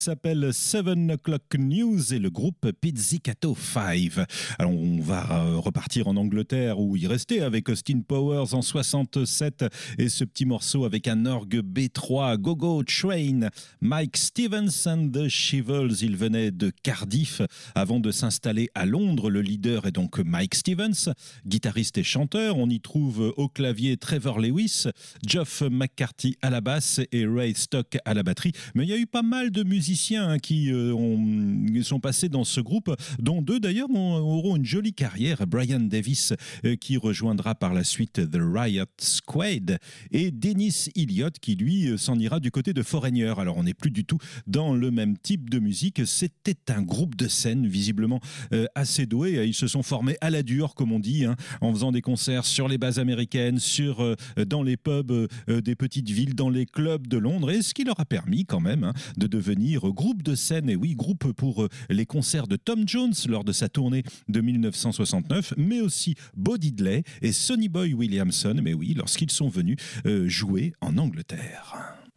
S'appelle 7 O'Clock News et le groupe Pizzicato 5. Alors on va repartir en Angleterre où il restait avec Austin Powers en 67 et ce petit morceau avec un orgue B3 Go-Go Train. Mike Stevens and the Shivels, il venait de Cardiff avant de s'installer à Londres. Le leader est donc Mike Stevens, guitariste et chanteur. On y trouve au clavier Trevor Lewis, Geoff McCarthy à la basse et Ray Stock à la batterie. Mais il y a eu pas mal de musiciens qui sont passés dans ce groupe, dont deux d'ailleurs auront une jolie carrière. Brian Davis qui rejoindra par la suite The Riot Squad et Dennis Elliott qui lui s'en ira du côté de Foreigner. Alors on n'est plus du tout dans le même type de musique. C'était un groupe de scène visiblement assez doué. Ils se sont formés à la dure comme on dit, en faisant des concerts sur les bases américaines, dans les pubs des petites villes, dans les clubs de Londres, et ce qui leur a permis quand même de devenir groupe de scène, et oui, groupe pour les concerts de Tom Jones lors de sa tournée de 1969, mais aussi Bo Diddley et Sonny Boy Williamson, mais oui, lorsqu'ils sont venus jouer en Angleterre.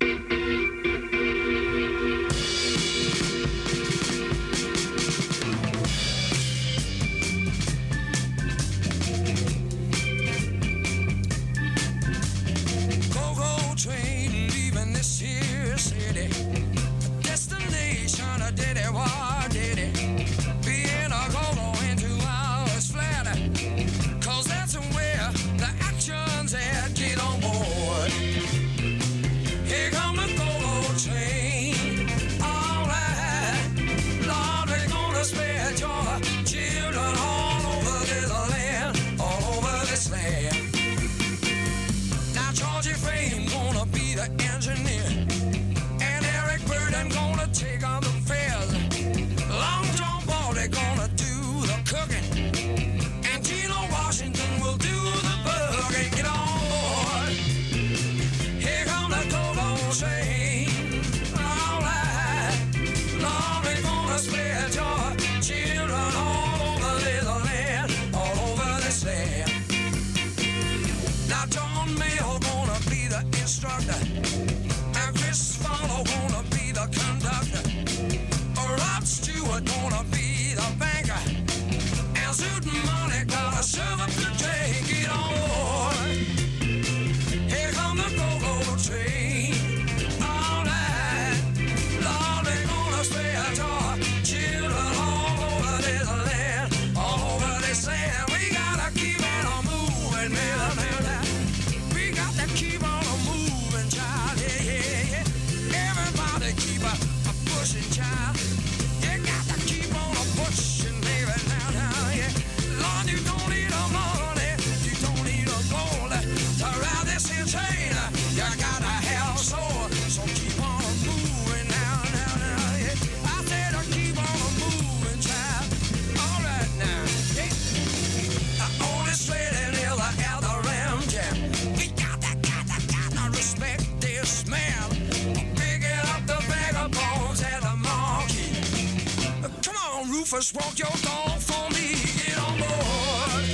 Rufus, walk your dog for me, get on board.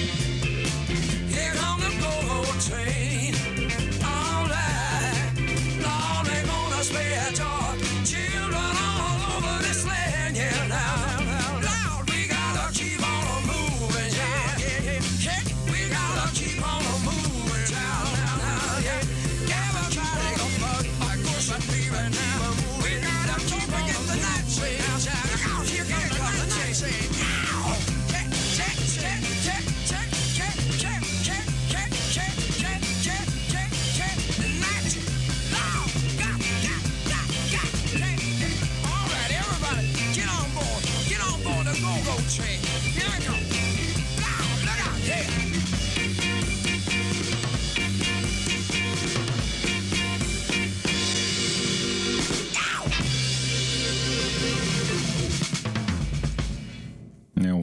Here come the go-go train. All right, Lord, they're gonna spare your children all over this land. Yeah, now, Lord, we gotta keep on moving. Yeah, we gotta keep on moving. Now, yeah, everybody go bug, I push and leave it now. We gotta keep on get the night train. Look out, here comes the night train. Say, ow! Check, check, check, check, check, check, check, check, check, check, check, check, check, check, the night train. Now, got. All right, everybody, get on board the go-go train. Here we go. Now, look out, yeah.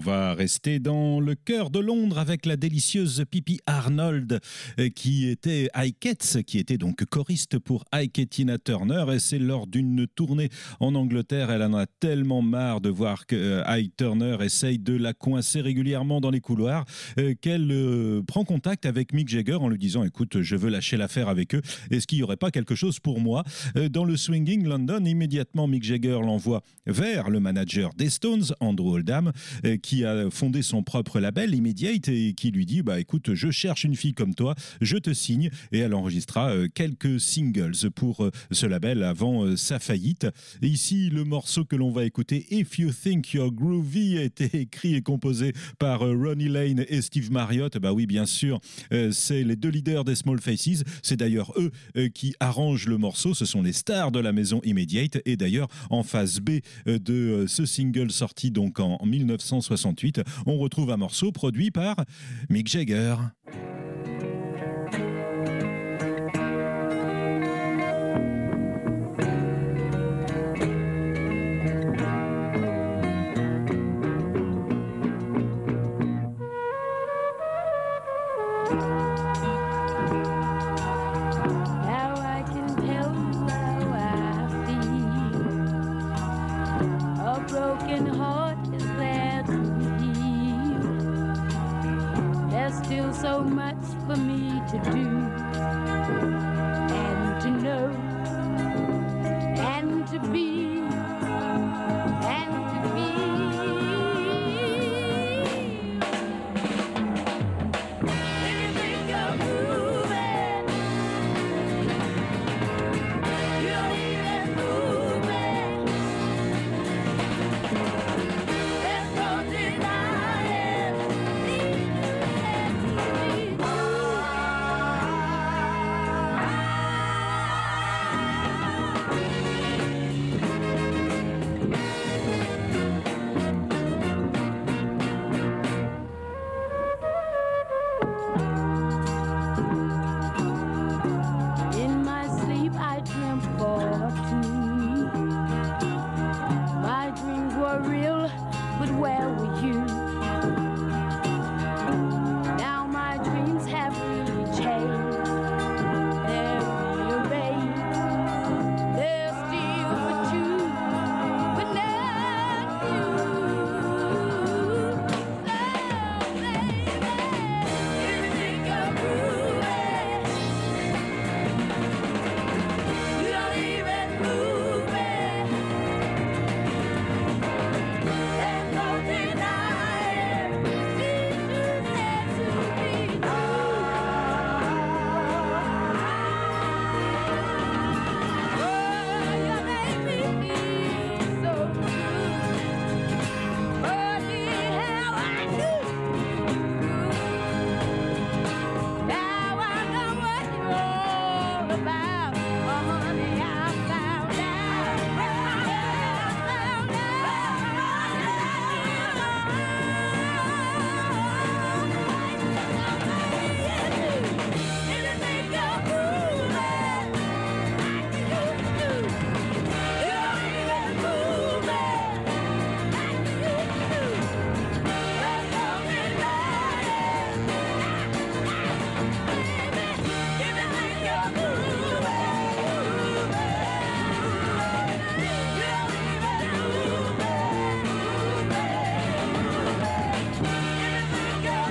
va rester dans le cœur de Londres avec la délicieuse Pippi Arnold qui était Ike, qui était donc choriste pour Ike et Tina Turner, et c'est lors d'une tournée en Angleterre, elle en a tellement marre de voir que Ike Turner essaye de la coincer régulièrement dans les couloirs qu'elle prend contact avec Mick Jagger en lui disant écoute, je veux lâcher l'affaire avec eux, est-ce qu'il n'y aurait pas quelque chose pour moi dans le Swinging London? Immédiatement Mick Jagger l'envoie vers le manager des Stones, Andrew Oldham, qui a fondé son propre label Immediate et qui lui dit bah écoute, je cherche une fille comme toi, je te signe, et elle enregistra quelques singles pour ce label avant sa faillite. Et ici, le morceau que l'on va écouter, If You Think You're Groovy, a été écrit et composé par Ronnie Lane et Steve Marriott. Bah oui, bien sûr, c'est les deux leaders des Small Faces. C'est d'ailleurs eux qui arrangent le morceau. Ce sont les stars de la maison Immediate. Et d'ailleurs, en phase B de ce single sorti donc en 1968, on retrouve un morceau produit par Mick Jagger. So much for me to do and to know and to be and to be. Anything you're moving, you don't even move it. There's no denying. In my sleep I dreamt for two. My dreams were real, but where were you? Now my dreams have really changed. They're rearranged. They're still for two, but not you. So baby, everything you're moving, you don't even move it. There's no denying. These two said to be true. Oh, you make me feel so good. Oh, dear, how I do. Now I know what you're all about. Oh, honey, I found out. Anything you're moving, you don't even move it. There's no denying. Everything you're moving, you don't even move it. Everything you're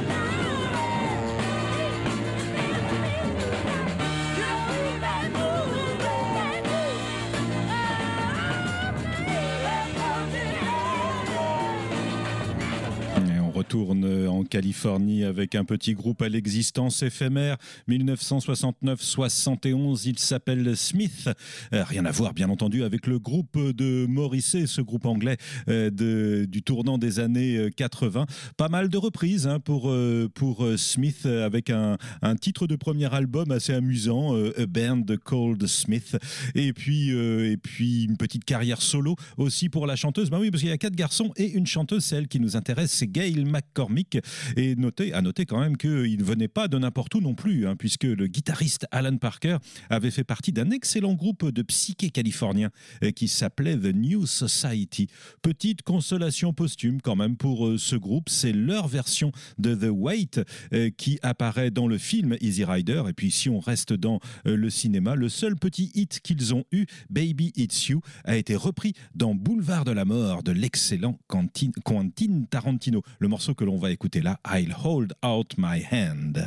Et on retourne en Californie avec un petit groupe à l'existence éphémère, 1969-71, il s'appelle Smith. Rien à voir bien entendu avec le groupe de Morrissey, ce groupe anglais du tournant des années 80. Pas mal de reprises pour Smith avec un titre de premier album assez amusant, A Band Called Smith. Et puis une petite carrière solo aussi pour la chanteuse. Ben oui, parce qu'il y a 4 garçons et une chanteuse, celle qui nous intéresse, c'est Gail McCormick. Et à noter quand même qu'il ne venait pas de n'importe où non plus, puisque le guitariste Alan Parker avait fait partie d'un excellent groupe de psyché californien qui s'appelait The New Society. Petite consolation posthume quand même pour ce groupe, c'est leur version de The Wait qui apparaît dans le film Easy Rider. Et puis si on reste dans le cinéma, le seul petit hit qu'ils ont eu, Baby It's You, a été repris dans Boulevard de la Mort de l'excellent Quentin Tarantino. Le morceau que l'on va écouter là, I'll Hold Out My Hand.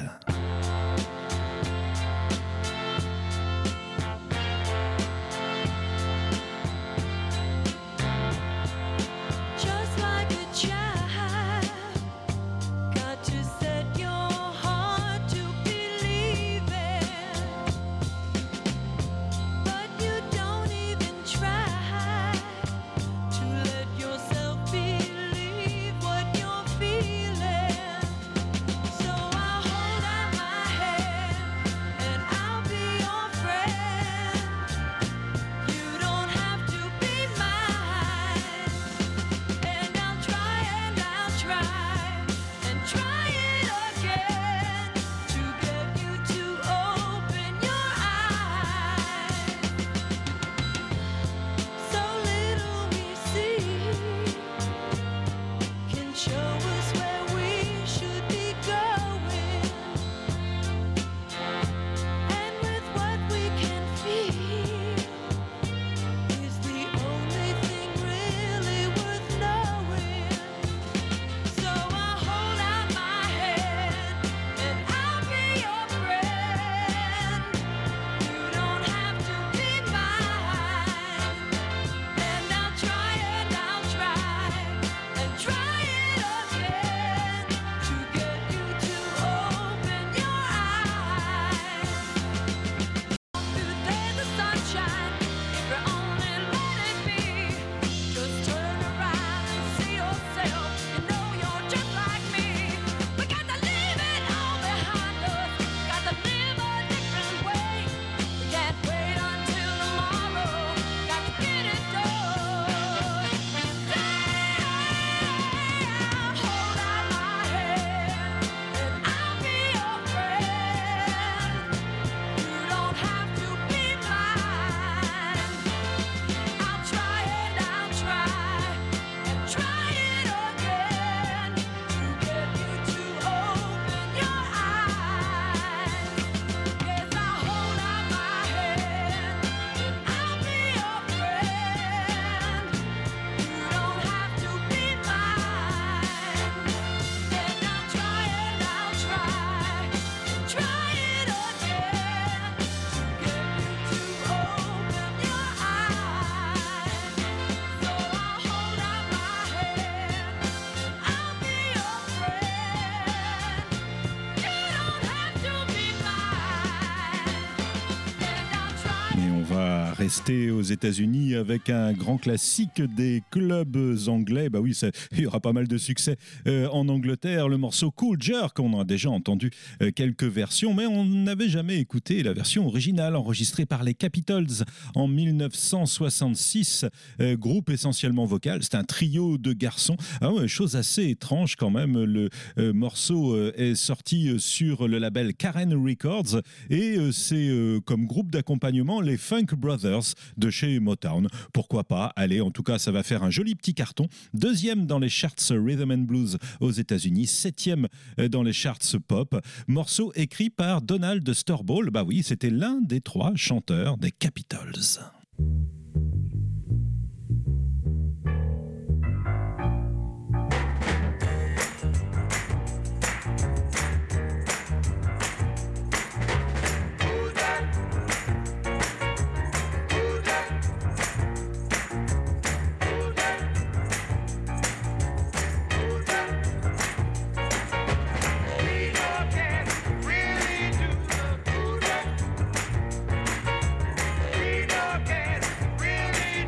Rester aux États-Unis avec un grand classique des clubs anglais. Bah oui, il y aura pas mal de succès en Angleterre. Le morceau Cool Jerk, on a déjà entendu quelques versions, mais on n'avait jamais écouté la version originale enregistrée par les Capitals en 1966. Groupe essentiellement vocal, c'est un trio de garçons. Ah ouais, chose assez étrange quand même. Le morceau est sorti sur le label Karen Records et c'est comme groupe d'accompagnement les Funk Brothers de chez Motown. Pourquoi pas? Allez, en tout cas, ça va faire un joli petit carton. 2e dans les charts Rhythm and Blues aux États-Unis, 7e dans les charts pop. Morceau écrit par Donald Sturball. Bah oui, c'était l'un des 3 chanteurs des Capitals. Really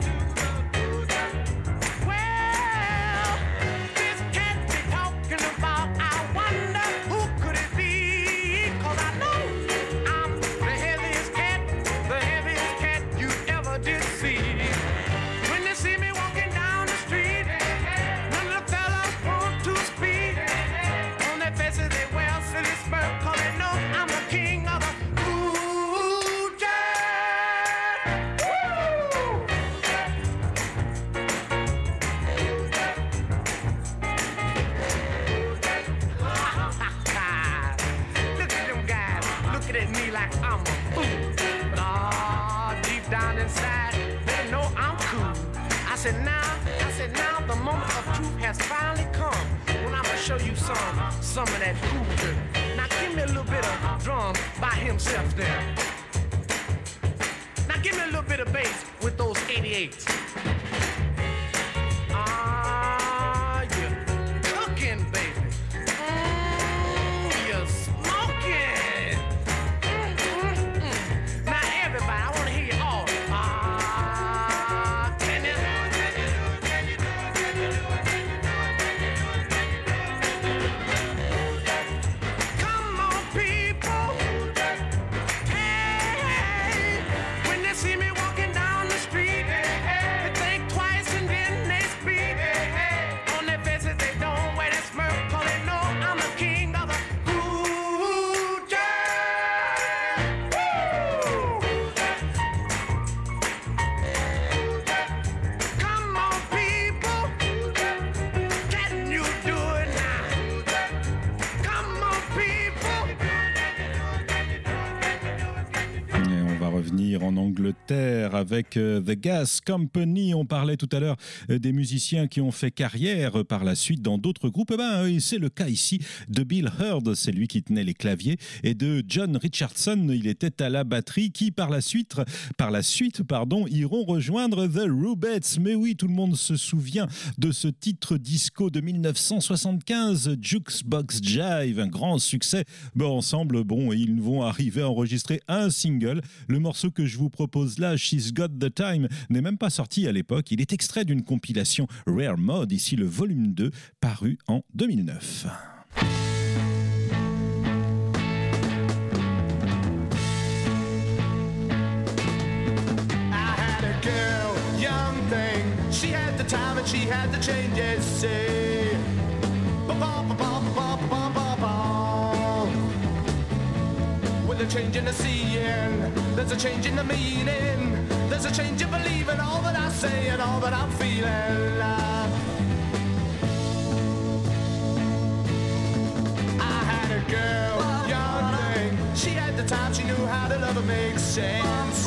I said, now the moment of truth has finally come. When I'm gonna show you some of that groove. Now give me a little bit of drum by himself there. Now give me a little bit of bass with those 88s. Ah, you're cooking, baby. You're smoking. Now everybody, I want to hear you all. Ah, can you? Come on, people. Hey, when they see me walking down the street, they think twice and then they speak. On their faces they don't wear that smirk, 'cause they know I'm the king of the groove jam. Come on, people, can you do it now? Come on, people. Et on va revenir en Angleterre avec The Gas Company. On parlait tout à l'heure des musiciens qui ont fait carrière par la suite dans d'autres groupes. C'est le cas ici de Bill Hurd, c'est lui qui tenait les claviers, et de John Richardson, il était à la batterie, qui par la suite, iront rejoindre The Rubettes. Mais oui, tout le monde se souvient de ce titre disco de 1975, Jukebox Jive, un grand succès. Ensemble, ils vont arriver à enregistrer un single. Le morceau que je vous propose là, She's Got the Time, n'est même pas sorti à l'époque. Il est extrait d'une compilation Rare Mode, ici le volume 2, paru en 2009. I had a girl, young thing. She had the time and she had the changes. Say, ba-ba-ba-ba-ba-ba-ba-ba. With a change in the seeing, there's a change in the meaning. There's a change in believing all that I say and all that I'm feeling. I had a girl, young thing. She had the time, she knew how to love and make sense.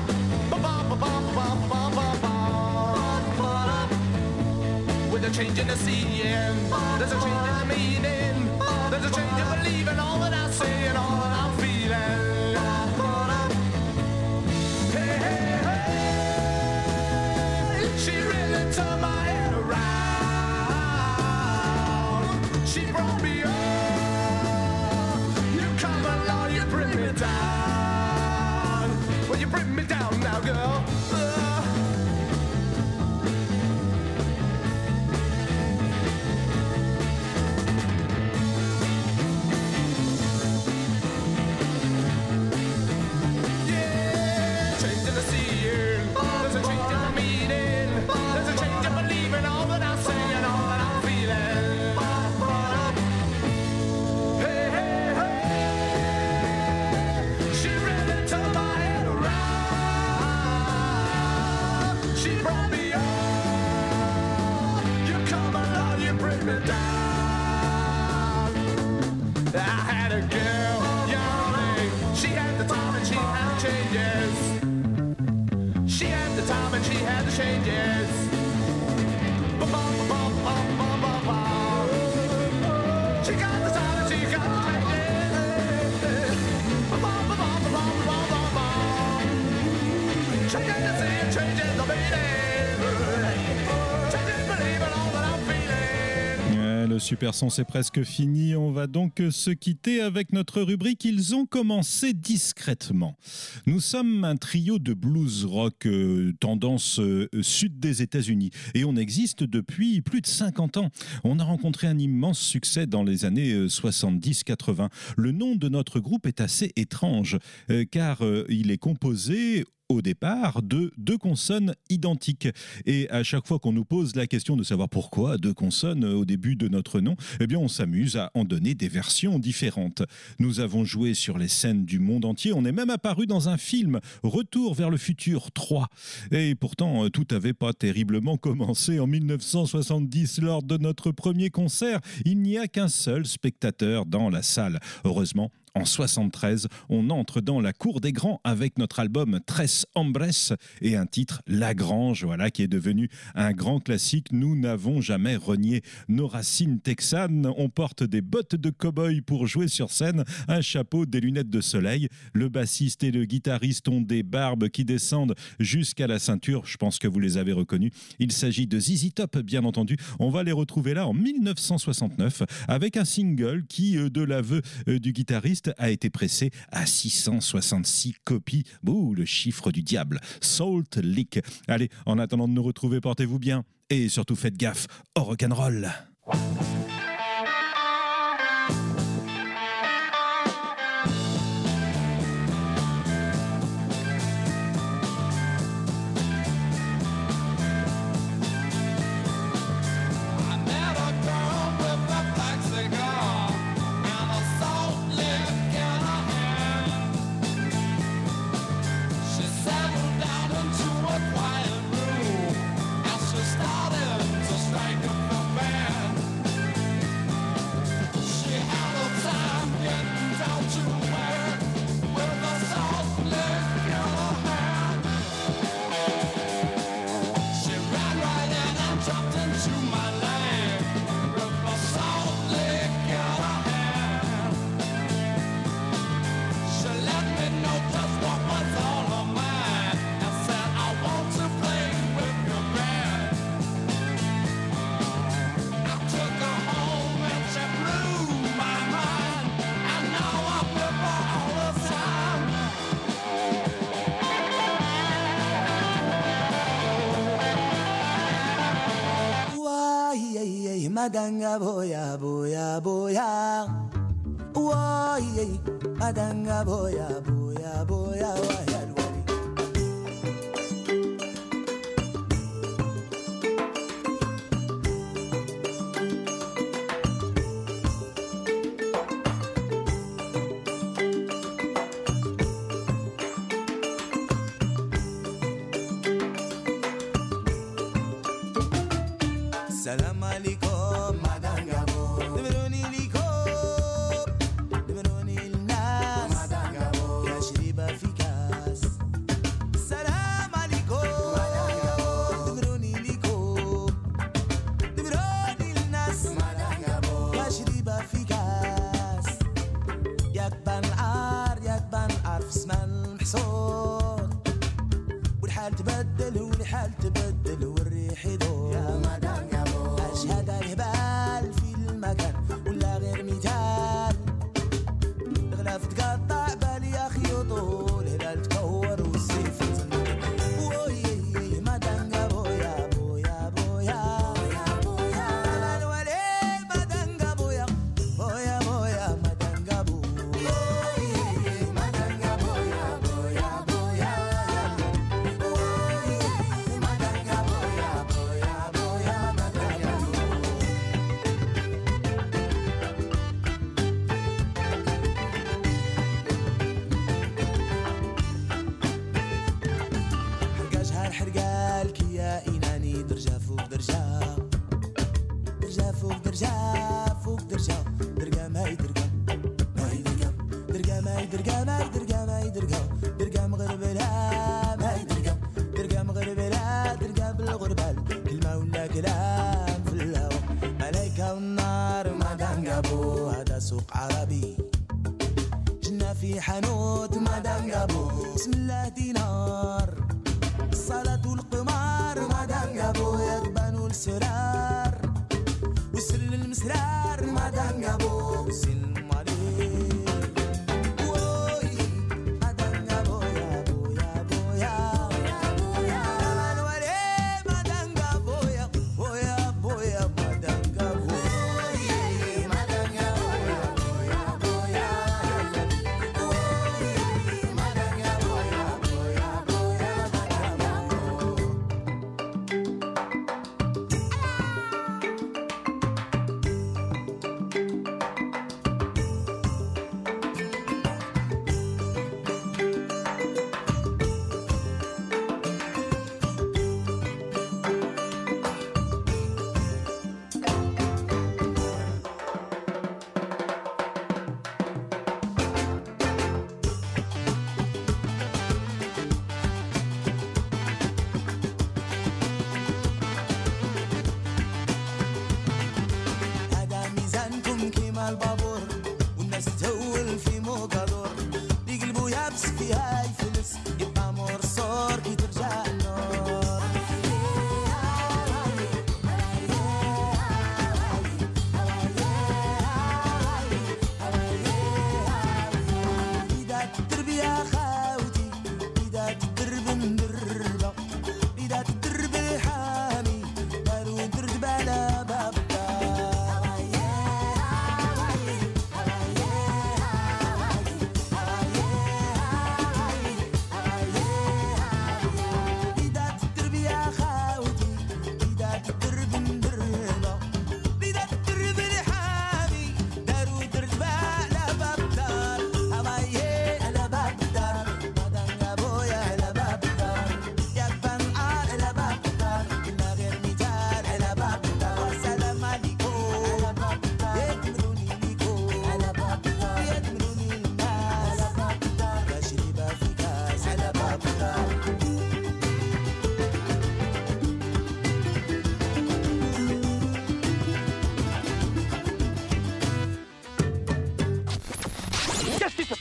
With a change in the seeing, there's a change in the meaning. There's a change in believing all that I say and all that I'm feeling. Hey, hey, hey. She really turned my head around. She brought me up. You come along, you bring me down. Well, you bring me down now, girl. Yeah, change in the seeing. There's a change in the meaning. There's a change in believing all that I say and all that I'm feeling. Hey, hey, hey. She really turned my head around. She brought me up. You come along, you bring me down. I had a girl, young thing. She had the time and she had the changes. She had the time and she had the changes. Ba-ba-ba-ba-ba-ba-ba. She got the time and she got the changes. Ba-ba-ba-ba-ba-ba-ba. She got the same changes, the meaning. Changes, believing all that I'm feeling. Le super son, c'est presque fini. On va donc se quitter avec notre rubrique Ils ont commencé discrètement. Nous sommes un trio de blues rock tendance sud des États-Unis et on existe depuis plus de 50 ans. On a rencontré un immense succès dans les années 70-80. Le nom de notre groupe est assez étrange car il est composé au départ de deux consonnes identiques. Et à chaque fois qu'on nous pose la question de savoir pourquoi deux consonnes au début de notre nom, eh bien on s'amuse à en donner des versions différentes. Nous avons joué sur les scènes du monde entier, on est même apparu dans un film, Retour vers le futur 3. Et pourtant, tout n'avait pas terriblement commencé en 1970 lors de notre premier concert. Il n'y a qu'un seul spectateur dans la salle. Heureusement, En 73, on entre dans la cour des grands avec notre album Tres Hombres et un titre La Grange, voilà, qui est devenu un grand classique. Nous n'avons jamais renié nos racines texanes. On porte des bottes de cow-boy pour jouer sur scène, un chapeau, des lunettes de soleil. Le bassiste et le guitariste ont des barbes qui descendent jusqu'à la ceinture. Je pense que vous les avez reconnus. Il s'agit de ZZ Top, bien entendu. On va les retrouver là en 1969 avec un single qui, de l'aveu du guitariste, a été pressé à 666 copies. Bouh, le chiffre du diable. Salt Lick. Allez, en attendant de nous retrouver, portez-vous bien et surtout faites gaffe au rock'n'roll. Madanga boya boya boya, why? Madanga boya boya boya, why? Salam alaikum, Madanga bo. Demeroni liko, demeroni nas, Madanga bo. Ya shriba fikas. Salam alaikum, Madanga bo. Demeroni liko, demeroni nas, Madanga bo. Ya shriba fikas. Yakban ar في اسمان محصور. والحال تبدل والحال تبدل والريح يدور. يا مدنقا أشهد الهبال في المكان ولا غير مثال. الغلاف تقطع بالي يا أخي يطول. هلال تكور والسيف وي مدنقا بويا بويا بويا بويا الولي مدنقا بويا بويا بويا مدنقا بويا مدنقا بويا بويا بويا مدنقا بويا بويا بويا مدنقا حرقاش هالحرقال كي يا إناني درجة فوق درجة درجة فوق درجة فوق درجة درقة ماي درقة ماي درقة درقة ماي درقة ماي درقة ماي درقة درقة مغربلة ماي درقة درقة مغربلة درقة بالغربال كلمة ولا كلام في الهوا ملايكة والنار ما دنقبو هذا سوق عربي جنة في حانوت ما دنقبو بسم الله دينار الصلاة والقمار ما دنقبو يقبنوا السرار وسل المسرار ما دنقبو سلم عليك وي ما دنقبو يا بويا بويا يا الولي ما دنقبو يا بويا بويا ما دنقبو ما دنقبو يا بويا بويا ما دنقبو يا بويا بويا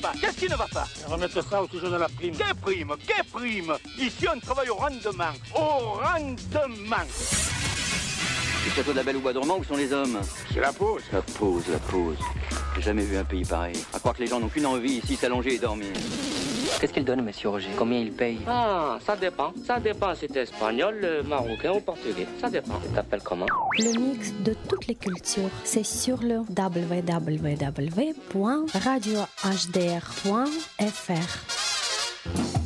pas? Qu'est-ce qui ne va pas? Remettre ça au sujet de la prime. Quelle prime? Quelle prime? Ici, on travaille au rendement. Au rendement. Le château de la Belle au Bois dormant, où sont les hommes? C'est la pause. La pause, la pause. J'ai jamais vu un pays pareil. À croire que les gens n'ont qu'une envie ici, s'allonger et dormir. Qu'est-ce qu'il donne, monsieur Roger? Combien il paye? Ah, ça dépend. Ça dépend si t'es espagnol, marocain ou portugais. Ça dépend. Tu t'appelles comment? Le mix de toutes les cultures, c'est sur le www.radiohdr.fr.